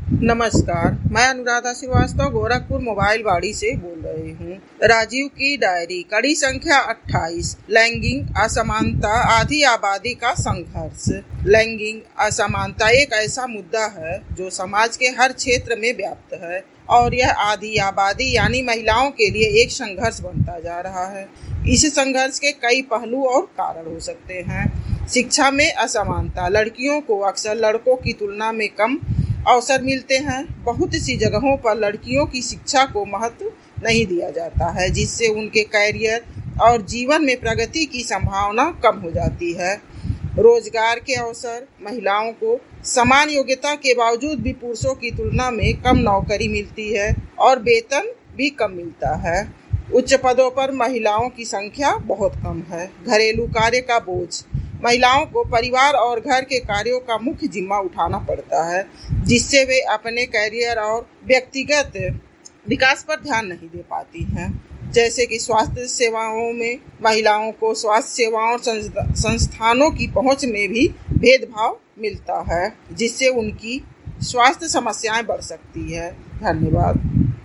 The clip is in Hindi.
नमस्कार, मैं अनुराधा श्रीवास्तव गोरखपुर मोबाइल वाड़ी से बोल रही हूँ। राजीव की डायरी, कड़ी संख्या 28। लैंगिक असमानता, आधी आबादी का संघर्ष। लैंगिक असमानता एक ऐसा मुद्दा है जो समाज के हर क्षेत्र में व्याप्त है और यह आधी आबादी यानी महिलाओं के लिए एक संघर्ष बनता जा रहा है। इस संघर्ष के कई पहलू और कारण हो सकते हैं। शिक्षा में असमानता, लड़कियों को अक्सर लड़कों की तुलना में कम अवसर मिलते हैं। बहुत सी जगहों पर लड़कियों की शिक्षा को महत्व नहीं दिया जाता है, जिससे उनके कैरियर और जीवन में प्रगति की संभावना कम हो जाती है। रोजगार के अवसर, महिलाओं को समान योग्यता के बावजूद भी पुरुषों की तुलना में कम नौकरी मिलती है और वेतन भी कम मिलता है। उच्च पदों पर महिलाओं की संख्या बहुत कम है। घरेलू कार्य का बोझ, महिलाओं को परिवार और घर के कार्यों का मुख्य जिम्मा उठाना पड़ता है, जिससे वे अपने कैरियर और व्यक्तिगत विकास पर ध्यान नहीं दे पाती हैं। जैसे कि स्वास्थ्य सेवाओं में महिलाओं को स्वास्थ्य सेवाओं और संस्थानों की पहुंच में भी भेदभाव मिलता है, जिससे उनकी स्वास्थ्य समस्याएं बढ़ सकती है। धन्यवाद।